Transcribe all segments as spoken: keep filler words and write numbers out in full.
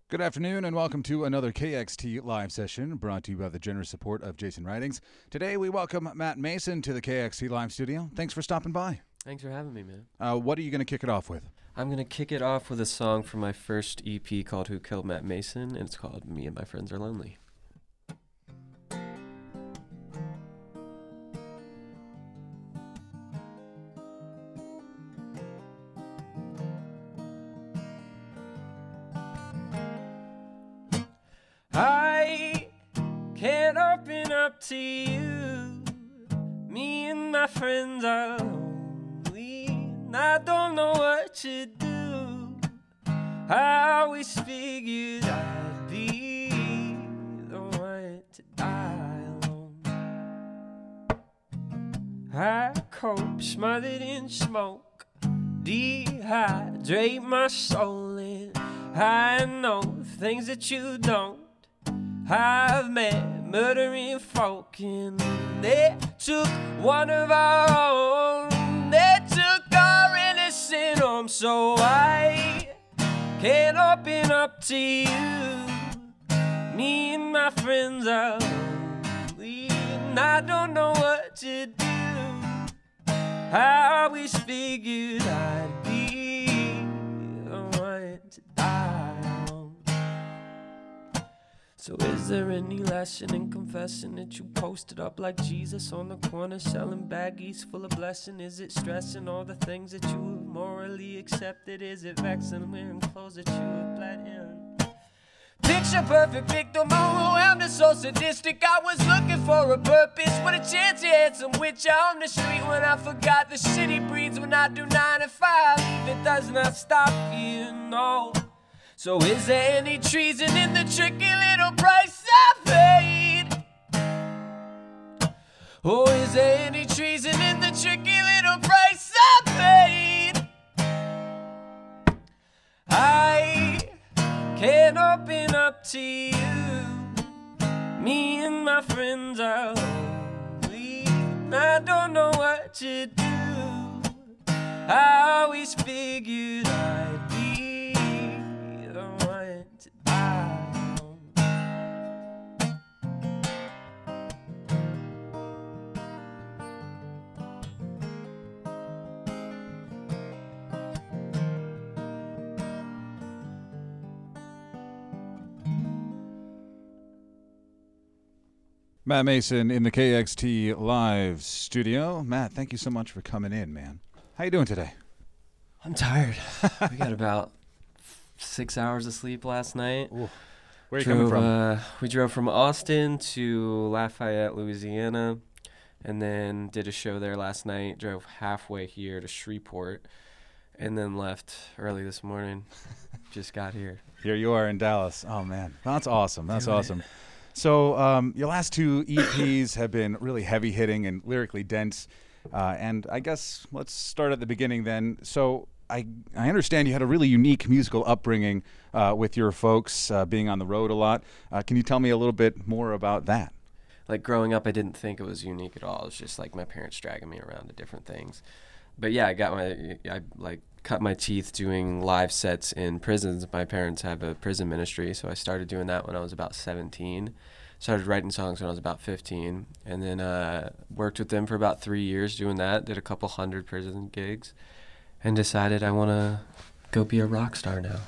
Good afternoon and welcome to another K X T live session brought to you by the generous support of Jason Writings. Today we welcome Matt Mason to the K X T live studio. Thanks for stopping by. Thanks for having me, man. Uh, what are you going to kick it off with? I'm going to kick it off with a song from my first E P called Who Killed Matt Mason, and it's called Me and My Friends Are Lonely. I can't open up to you. Me and my friends are lonely, and I don't know what to do. I always figured I'd be the one to die alone. I cope smothered in smoke, dehydrate my soul, and I know things that you don't. I've met murdering folk, and they took one of our own. They took our innocent arms, so I can't open up to you. Me and my friends are lonely, and I don't know what to do. I always figured I'd be the one to die alone. So is there any lesson in confessing that you posted up like Jesus on the corner selling baggies full of blessing? Is it stressing all the things that you have morally accepted? Is it vexing wearing clothes that you have bled in? Picture perfect victim overwhelmed and so sadistic. I was looking for a purpose with a chance to hit some witch on the street when I forgot the city breeds when I do nine to five. It does not stop you, no. So is there any treason in the tricky little price I paid? Oh, is there any treason in the tricky little price I paid? I can't open up to you. Me and my friends are lonely, and I don't know what to do. I always figured I'd be the one to die alone. Matt Mason in the K X T live studio. Matt, thank you so much for coming in, man. How you doing today? I'm tired. We got about six hours of sleep last night. Ooh. Where are you drove, coming from? Uh, we drove from Austin to Lafayette, Louisiana, and then did a show there last night. Drove halfway here to Shreveport, and then left early this morning. Just got here. Here you are in Dallas. Oh, man. That's awesome. That's Doing awesome. So um, your last two E Ps have been really heavy-hitting and lyrically dense. Uh, and I guess let's start at the beginning then. So I I understand you had a really unique musical upbringing uh, with your folks, uh, being on the road a lot. Uh, can you tell me a little bit more about that? Like growing up, I didn't think it was unique at all. It was just like my parents dragging me around to different things. But yeah, I got my, I like cut my teeth doing live sets in prisons. My parents have a prison ministry, so I started doing that when I was about seventeen. Started writing songs when I was about fifteen, and then uh, worked with them for about three years doing that. Did a couple hundred prison gigs, and decided I want to go be a rock star now.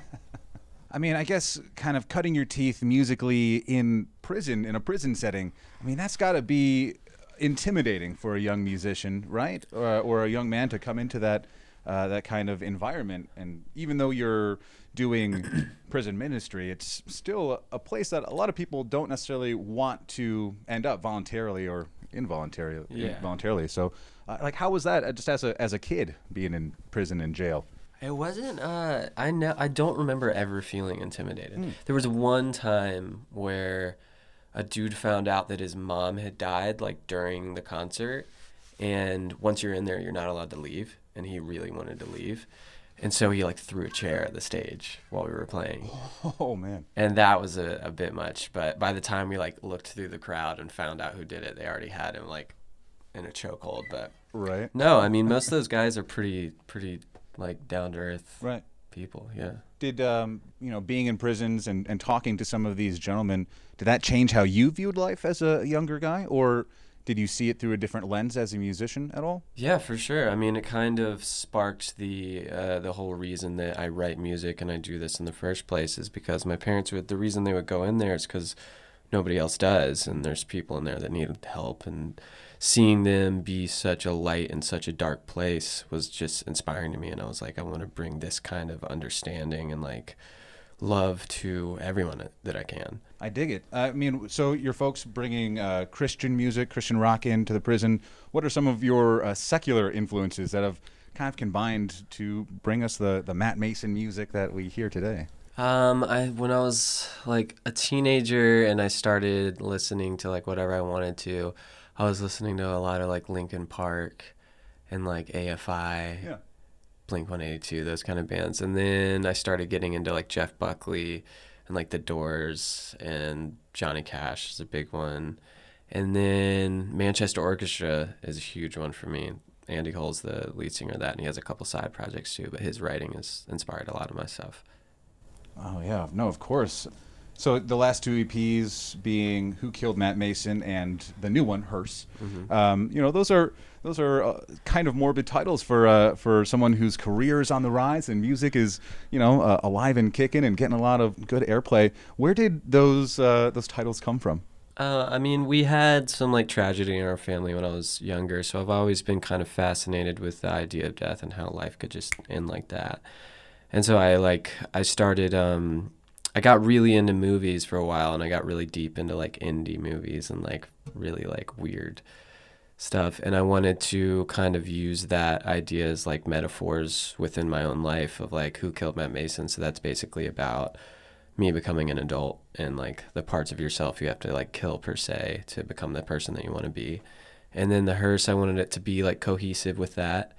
I mean, I guess kind of cutting your teeth musically in prison, in a prison setting, I mean, that's got to be intimidating for a young musician, right? Or, or a young man to come into that uh, that kind of environment. And even though you're doing prison ministry, it's still a place that a lot of people don't necessarily want to end up voluntarily or involuntarily. Yeah. Involuntarily. So, uh, like, how was that uh, just as a as a kid being in prison and jail? It wasn't. Uh, I know. I don't remember ever feeling intimidated. Mm. There was one time where a dude found out that his mom had died, like during the concert, and once you're in there, you're not allowed to leave. And he really wanted to leave, and so he like threw a chair at the stage while we were playing. Oh man! And that was a, a bit much. But by the time we like looked through the crowd and found out who did it, they already had him like in a chokehold. But right. No, I mean most of those guys are pretty pretty. like down to earth right. people, yeah. Did um, you know, being in prisons and, and talking to some of these gentlemen, did that change how you viewed life as a younger guy, or did you see it through a different lens as a musician at all? Yeah, for sure. I mean, it kind of sparked the uh, the whole reason that I write music and I do this in the first place is because my parents would, the reason they would go in there is because nobody else does, and there's people in there that needed help, and seeing them be such a light in such a dark place was just inspiring to me. And I was like, I want to bring this kind of understanding and like love to everyone that I can. I dig it. I mean, so your folks bringing uh, Christian music, Christian rock into the prison. What are some of your uh, secular influences that have kind of combined to bring us the, the Matt Mason music that we hear today? Um, I when I was like a teenager and I started listening to like whatever I wanted to, I was listening to a lot of like Linkin Park and like A F I, Yeah. Blink one eighty-two, those kind of bands. And then I started getting into like Jeff Buckley and like The Doors, and Johnny Cash is a big one. And then Manchester Orchestra is a huge one for me. Andy Hull's the lead singer of that, and he has a couple side projects too, but his writing has inspired a lot of my stuff. Oh, yeah. No, of course. So the last two E Ps being Who Killed Matt Mason and the new one, Hearse. Mm-hmm. Um, you know, those are those are uh, kind of morbid titles for uh, for someone whose career is on the rise and music is, you know, uh, alive and kicking and getting a lot of good airplay. Where did those uh, those titles come from? Uh, I mean, we had some like tragedy in our family when I was younger, so I've always been kind of fascinated with the idea of death and how life could just end like that. And so I like I started um, I got really into movies for a while, and I got really deep into like indie movies and like really like weird stuff. And I wanted to kind of use that idea as like metaphors within my own life of like Who Killed Matt Mason. So that's basically about me becoming an adult and like the parts of yourself you have to like kill per se to become the person that you want to be. And then the Hearse, I wanted it to be like cohesive with that.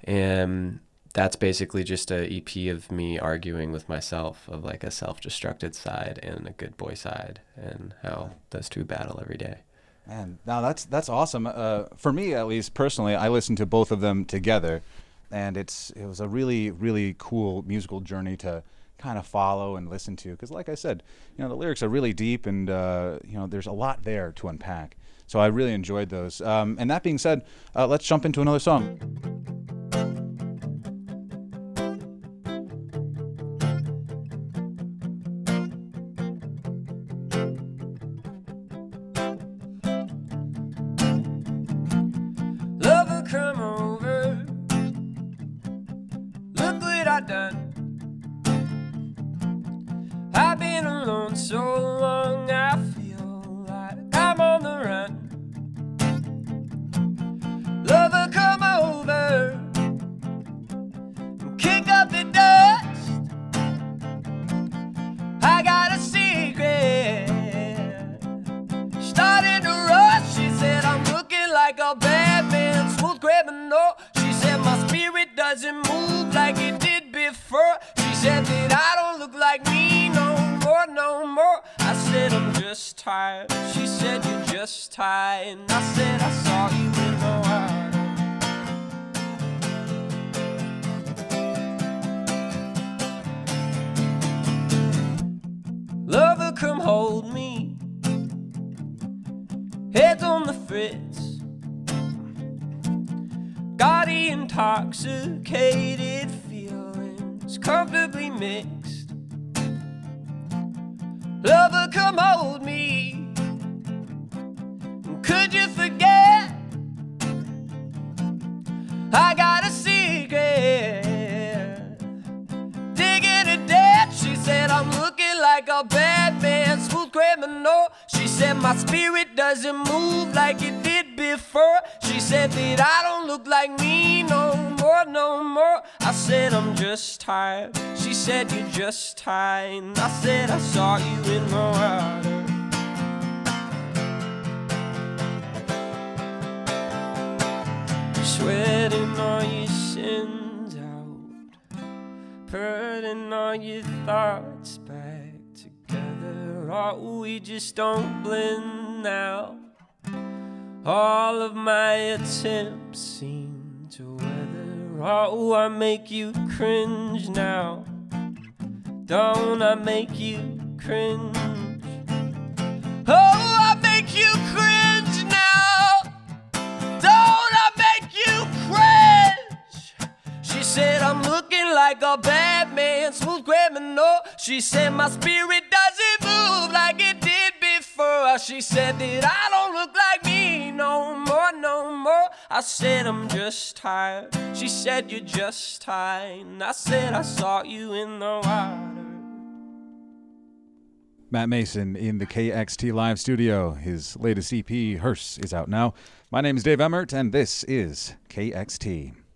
And that's basically just a E P of me arguing with myself of like a self-destructed side and a good boy side, and how those two battle every day. Man, now that's that's awesome. Uh, for me, at least personally, I listened to both of them together, and it's it was a really really cool musical journey to kind of follow and listen to. Because, like I said, you know, the lyrics are really deep, and uh, you know, there's a lot there to unpack. So I really enjoyed those. Um, and that being said, uh, let's jump into another song. Come over, look what I done. I've been alone so long, I feel like I'm on the run. Lover, come over, kick up the dust. I got a secret, starting to rush. She said I'm looking like a bad man, smooth criminal. She said my spirit doesn't move like it did before. She said that I don't look like me no more, no more. I said I'm just tired. She said you're just tired. And I said I saw you in the water. Lover, come hold me, heads on the fritz. Got the intoxicated feelings comfortably mixed. Lover, come hold me. Could you forget? I got a secret, digging a debt. She said I'm looking like a bad man, smooth criminal. She said my spirit doesn't move like it did before. She said that I don't look like me no more, no more. I said I'm just tired. She said you're just tired. I said I saw you in the water. Sweating all your sins out, putting all your thoughts back together. Oh, we just don't blend now. All of my attempts seem to weather. Oh, I make you cringe now. Don't I make you cringe? Oh, I make you cringe now. Don't I make you cringe? She said I'm looking like a bad man, smooth criminal. She said my spirit doesn't move like it did before. She said that I don't look like me no more, no more. I said I'm just tired. She said you're just tired. And I said I saw you in the water. Matt Mason in the K X T Live studio. His latest E P, Hearse, is out now. My name is Dave Emmert, and this is K X T.